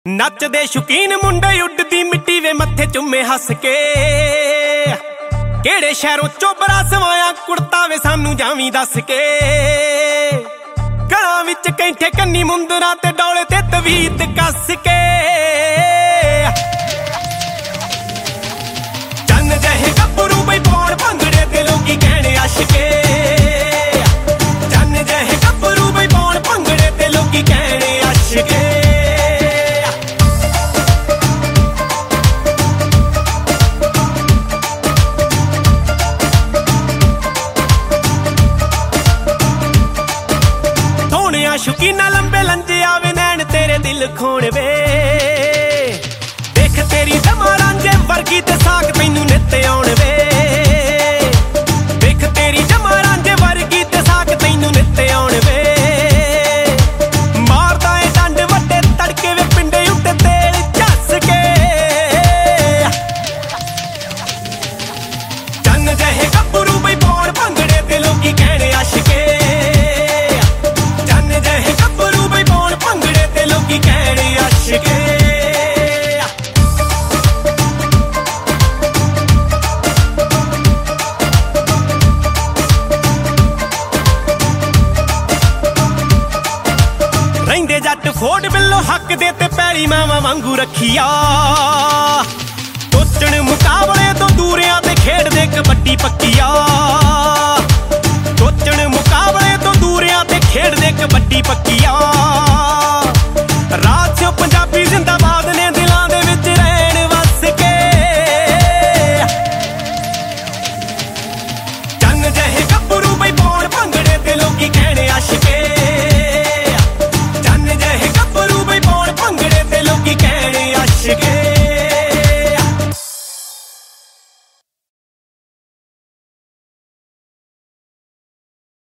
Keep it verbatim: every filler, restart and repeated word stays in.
ਨੱਚਦੇ ਸ਼ੁਕੀਨ ਮੁੰਡੇ ਉੱਡਦੀ ਮਿੱਟੀ ਵੇ ਮੱਥੇ ਚੁੰਮੇ ਹੱਸ ਕੇ। ਕਿਹੜੇ ਸ਼ਹਿਰੋਂ ਚੋਬਰਾ ਸਵਾਇਆ ਕੁੜਤਾ ਵੇ ਸਾਨੂੰ ਜਾਵੀਂ ਦੱਸ ਕੇ। ਗਲਾਂ ਵਿੱਚ ਕੈਂਠੇ ਕੰਨੀ ਮੁੰਦਰਾਂ ਤੇ ਡੋਲੇ ਤੇ ਤਵੀਤ ਕੱਸ ਕੇ। ਚੰਨ ਜਿਹੇ ਗੱਭਰੂ ਬਈ ਪਾਉਣ ਭੰਗੜੇ ਤੇ ਲੋਕੀ ਕਹਿਣੇ ਆਸ਼ਕੇ। ਚੰਨ ਜਿਹੇ ਗੱਭਰੂ ਬਈ ਪਾਉਣ ਭੰਗੜੇ ਤੇ ਲੋਕੀ ਕਹਿਣੇ ਆਸ਼ਕੇ। ਸ਼ੁਕੀਨਾ ਲੰਬੇ ਲੰਜੇ ਆਵੇ ਨੈਣ ਤੇਰੇ ਦਿਲ ਖੋਣ ਵੇ। ਦੇਖ ਤੇਰੀ ਜਮਾ ਰਾਂਝੇ ਵਰਗੀ ਤੇ ਸਾਖ ਤੈਨੂੰ ਨਿੱਤ ਆਉਣ ਵੇ। ਦੇਖ ਤੇਰੀ ਜਮਾ ਰਾਂਝੇ ਵਰਗੀ ਤੇ ਸਾਖ ਤੈਨੂੰ ਨਿੱਤ ਆਉਣ ਵੇ। ਮਾਰਦਾ ਏ ਡੰਡ ਵੱਡੇ ਤੜਕੇ ਵੇ ਪਿੰਡੇ ਉੱਤੇ ਤੇਲ ਝੱਸ ਕੇ। ਚੰਨ ਜਿਹੇ ਗੱਭਰੂ ਬਈ ਪਾਉਣ ਭੰਗੜੇ ਤੇ ਲੋਕੀ ਕਹਿਣੇ ਆਸ਼ਕੇ। ਰਹਿੰਦੇ ਜੱਟ ਫੋੜ ਬਿੱਲੋ ਹੱਕ ਦੇ ਤੇ ਪੈਲੀ ਮਾਵਾਂ ਵਾਂਗੂ ਰੱਖੀਆ। ਟੋਚਣ ਮੁਕਾਬਲੇ ਤੋਂ ਦੂਰਿਆਂ ਤੇ ਖੇਡਦੇ ਕਬੱਡੀ ਪੱਕੀਆ। ਟੋਚਣ ਮੁਕਾਬਲੇ ਤੋਂ ਦੂਰਿਆਂ ਤੇ ਖੇਡਦੇ ਕਬੱਡੀ ਪੱਕੀਆ।